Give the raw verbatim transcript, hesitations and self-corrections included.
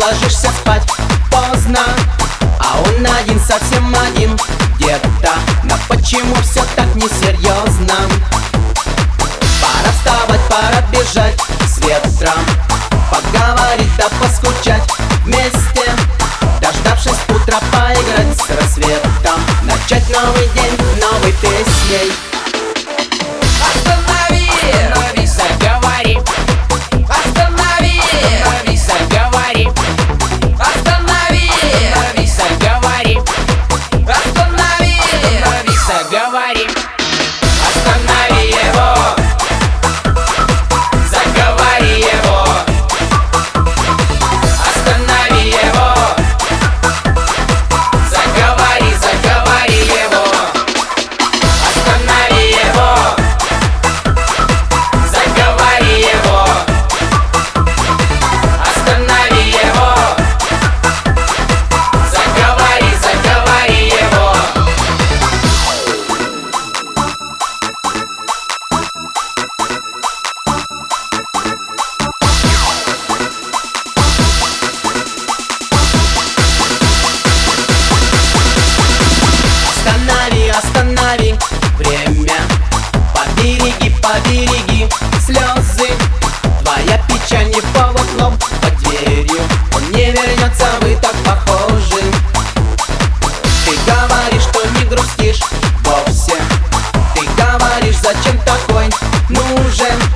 ложишься спать поздно, а он один, совсем один где-то. Но почему все так несерьезно? Пора вставать, пора бежать с ветром, поговорить да поскучать вместе, дождавшись утра, поиграть с рассветом, начать новый день новой песней. Останови, остановись, заговори. Останови, остановись, заговори. Останови, остановись, заговори. Останови, остановись, заговори. Останови его, заговори его. Останови его, заговори, заговори его. Останови его, заговори его. Останови его, заговори, заговори его. Останови, останови время, побереги, побереги слезы. Твоя печаль не повод, но под дверью он не вернется, вы так похожи. Ты говоришь, что не грустишь вовсе, ты говоришь, зачем такой нужен.